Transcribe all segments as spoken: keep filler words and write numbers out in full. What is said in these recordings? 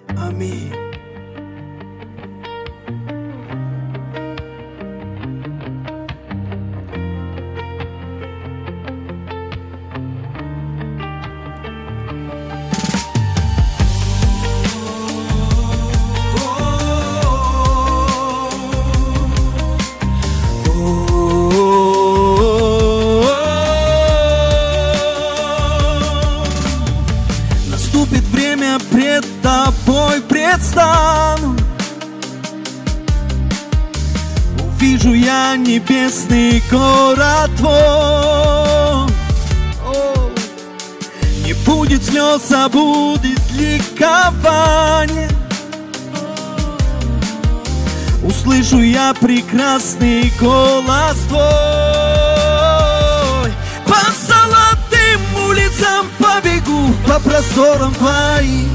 Аминь. Наступит время, пред тобой предстану. Увижу я небесный город твой. О, не будет слез, а будет ликование. Услышу я прекрасный голос твой. По золотым улицам побегу, по просторам твоим,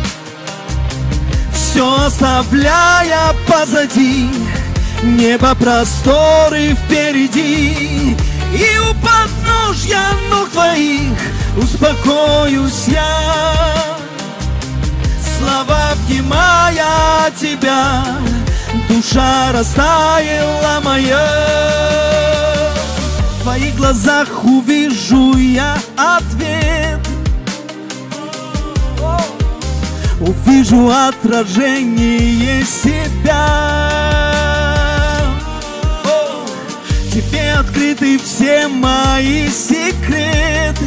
все оставляя позади, небо, просторы впереди. И у подножья ног твоих успокоюсь я, слова обнимая тебя, душа растаяла моя. В твоих глазах увижу я ответ, увижу отражение себя. Тебе открыты все мои секреты.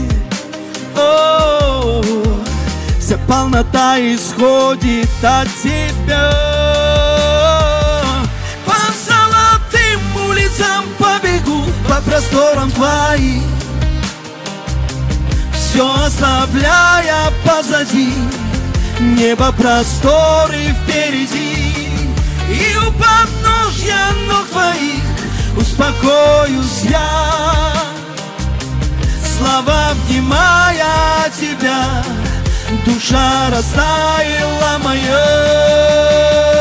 О, вся полнота исходит от тебя. По золотым улицам побегу, по просторам твоим, все оставляя позади, небо, просторы впереди. И у подножья ног твоих успокоюсь я, слова обнимая тебя, душа растаяла моя.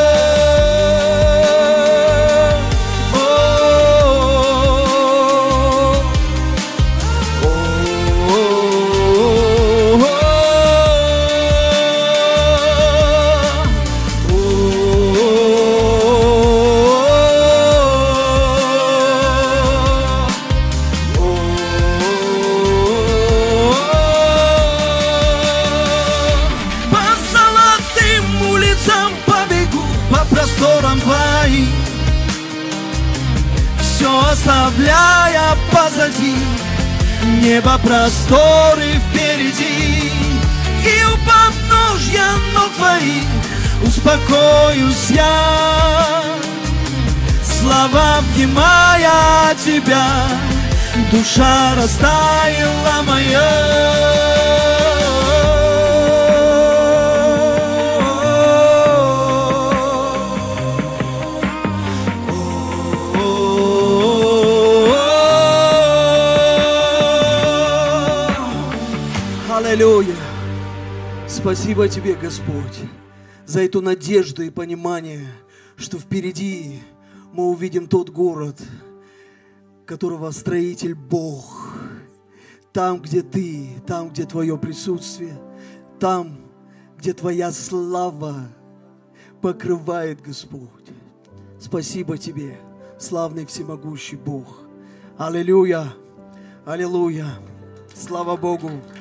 Все оставляя позади, небо, просторы впереди. И у подножья ног твоих успокоюсь я, слова обнимая тебя, душа растаяла моя. Аллилуйя! Спасибо тебе, Господь, за эту надежду и понимание, что впереди мы увидим тот город, которого строитель Бог. Там, где ты, там, где твое присутствие, там, где твоя слава покрывает, Господь. Спасибо тебе, славный всемогущий Бог. Аллилуйя! Аллилуйя! Слава Богу!